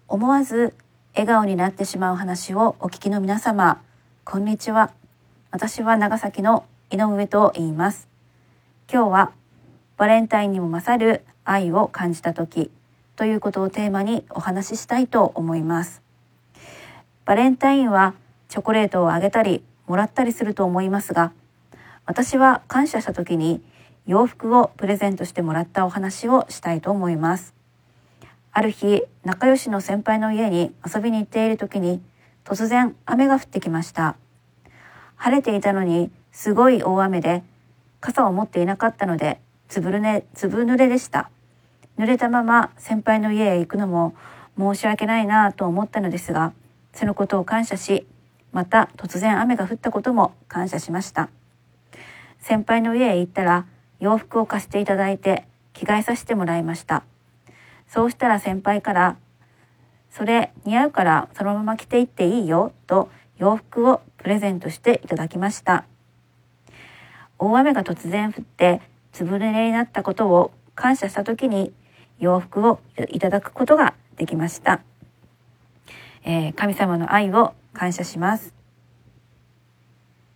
思わず笑顔になってしまう話をお聞きの皆様、こんにちは。私は長崎の井上と言います。今日はバレンタインにも勝る愛を感じた時ということをテーマにお話ししたいと思います。バレンタインはチョコレートをあげたりもらったりすると思いますが、私は感謝した時に洋服をプレゼントしてもらったお話をしたいと思います。ある日、仲良しの先輩の家に遊びに行っている時に突然雨が降ってきました。晴れていたのにすごい大雨で、傘を持っていなかったのでずぶ濡れでした。濡れたまま先輩の家へ行くのも申し訳ないなと思ったのですが、そのことを感謝し、また突然雨が降ったことも感謝しました。先輩の家へ行ったら洋服を貸していただいて着替えさせてもらいました。そうしたら先輩から、それ似合うからそのまま着ていっていいよと洋服をプレゼントしていただきました。大雨が突然降ってずぶ濡れになったことを感謝した時に洋服をいただくことができました。神様の愛を感謝します。